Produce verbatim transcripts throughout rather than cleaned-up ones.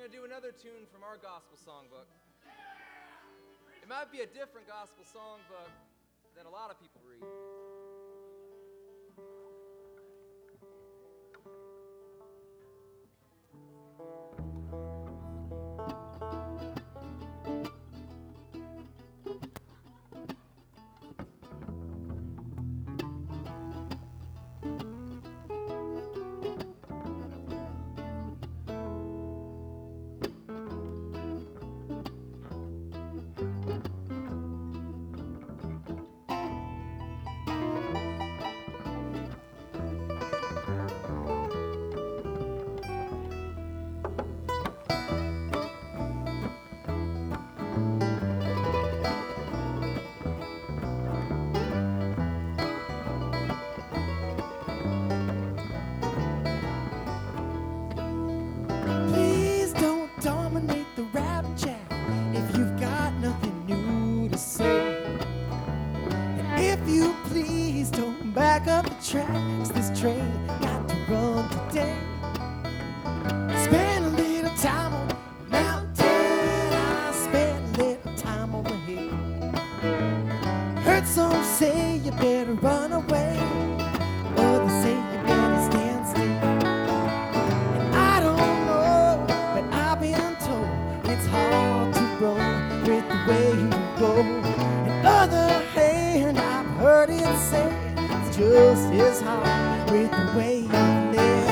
going to do another tune from our gospel songbook. It might be a different gospel songbook that a lot of people read. Tracks, this train got to run today. Spend a little time on the mountain, I spend a little time on the hill. Heard some say you better run away, others say you better stand still. And I don't know, but I've been told it's hard to run with the way you go. On the other hand, I've heard it said just as hard with the way you live.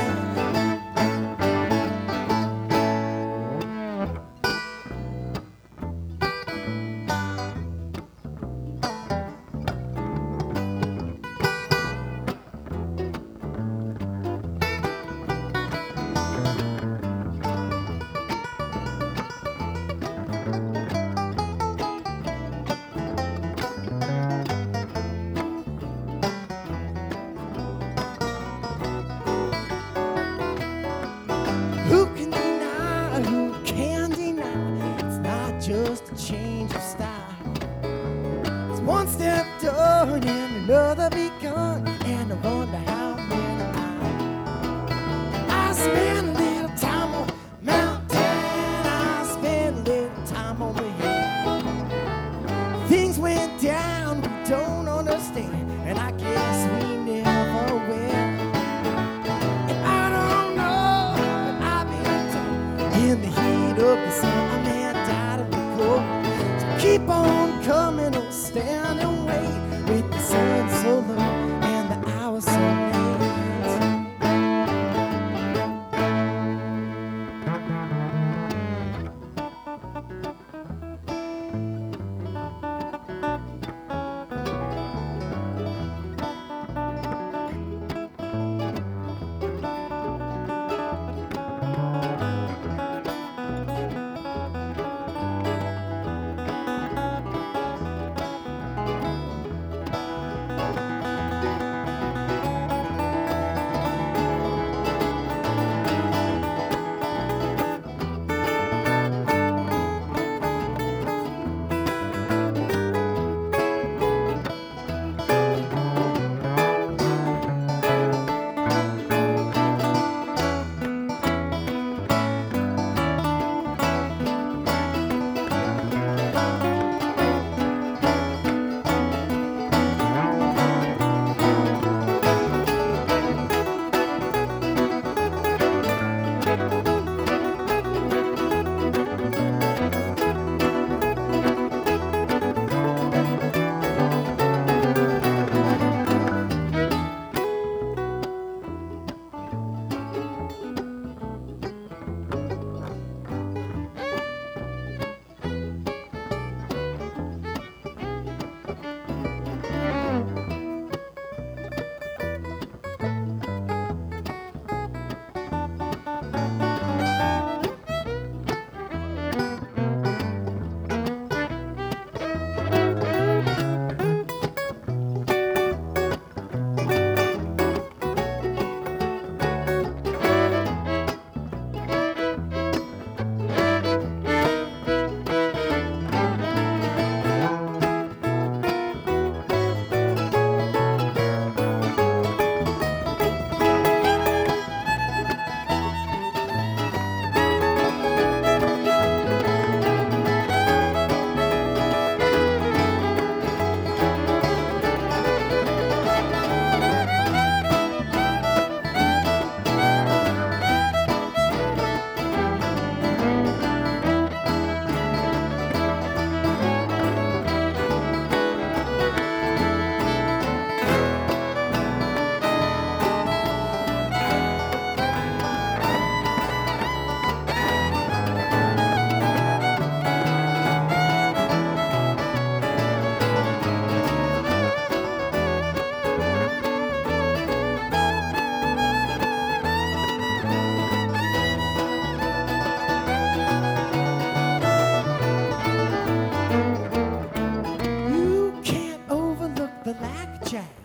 Who can deny, who can deny, it's not just a change of style. It's one step done and another begun, and I wonder how many I I spend a little time on the mountain, I spend a little time on the hill. Things went down we don't understand, and I guess we never will. In the heat of the sun, a man died of the cold. So keep on coming, don't stand and wait. With the sun so low and the hour so late.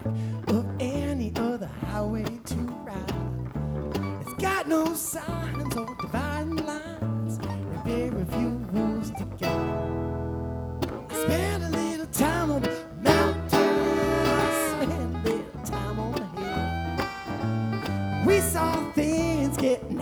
of any other highway to ride. It's got no signs or dividing lines, and very few rules to guide. I spent a little time on the mountain, I spent a little time on the hill. We saw things getting